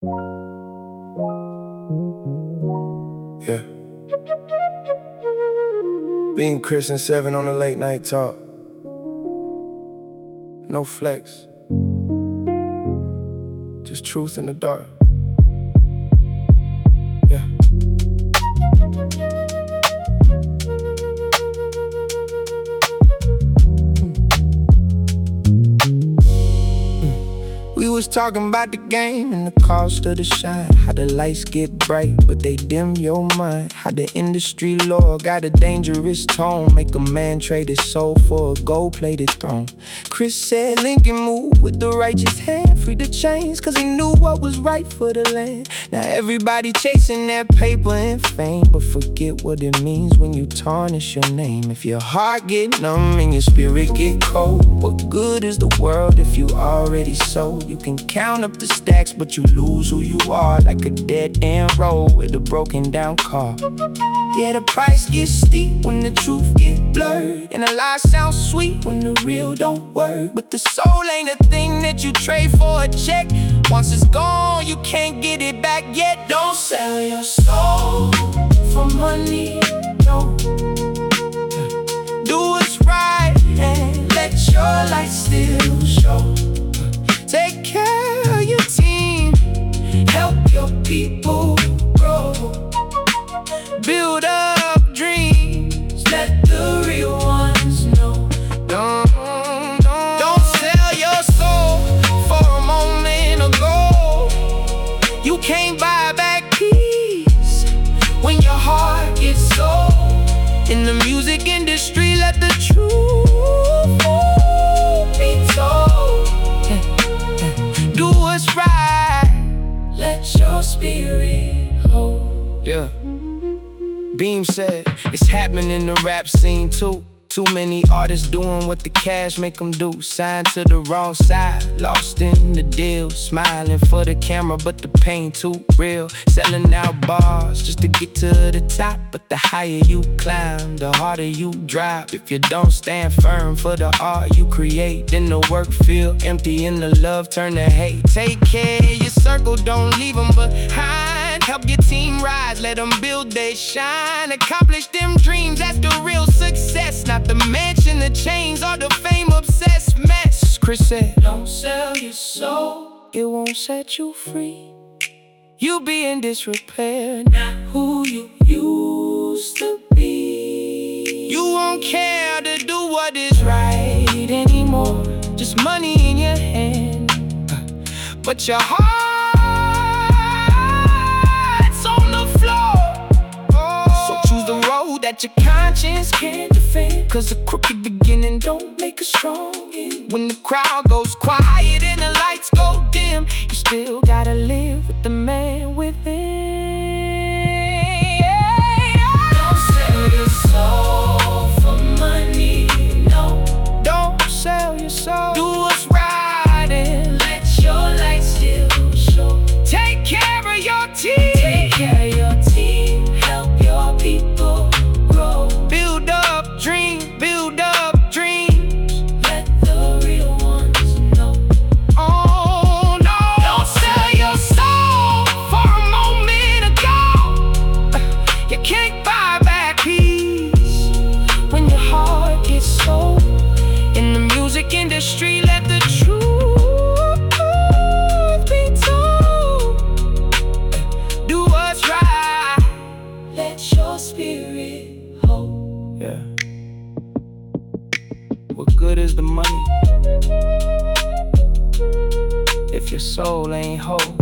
Yeah. Being Chris and Seven on the late night talk. No flex. Just truth in the dark. Yeah. We was talking about the game and the cost of the shine. How the lights get bright, but they dim your mind. How the industry law got a dangerous tone. Make a man trade his soul for a gold-plated throne. Chris said Lincoln moved with the righteous hand. Free the chains, cause he knew what was right for the land. Now everybody chasing that paper and fame, but forget what it means when you tarnish your name. If your heart get numb and your spirit get cold, what good is the world if you already sold? You can count up the stacks, but you lose who you are, like a dead-end road with a broken down car. Yeah, the price gets steep when the truth gets blurred, and a lie sounds sweet when the real don't work. But the soul ain't a thing that you trade for a check. Once it's gone, you can't get it back yet. Don't sell your soul for money, no. Do what's right and let your light still show. Take care of your team, help your people grow. Build up dreams, let the real ones know. Don't sell your soul for a moment ago. You can't buy back peace when your heart gets sold. In the music industry, let the truth be told. Do what's right, let your spirit hold. Yeah. Beam said, it's happening in the rap scene too. Too many artists doing what the cash make them do. Signed to the wrong side, lost in the deal. Smiling for the camera, but the pain too real. Selling out bars just to get to the top. But the higher you climb, the harder you drop. If you don't stand firm for the art you create, then the work feel empty and the love turn to hate. Take care of your circle, don't leave them behind. Help your team rise, let them build their shine. Accomplish them dreams, that's the real success. Not the mansion, the chains, or the fame-obsessed mess. Chris said, don't sell your soul, it won't set you free. You be in disrepair, not who you used to be. You won't care to do what is right anymore. Just money in your hand, but your heart's on the floor. So choose the road that your conscience can't defend, cause a crooked beginning don't make a strong end. When the crowd goes quiet and the lights go dim, you still gotta live with the man within. Don't sell your soul for money, no. Don't sell your soul. Do what's right and let your light still show. Take care of your team. Take care of your team. Help your people grow. Build up dreams, build up dreams. Let the real ones know. Oh no, don't sell your soul for a moment ago. You can't buy back peace when your heart gets sold. In the music industry, let the truth be told. Do what's right, let your spirit hold. Yeah. What good is the money if your soul ain't whole?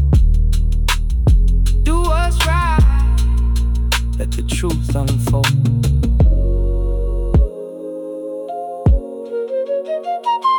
Do what's right, let the truth unfold.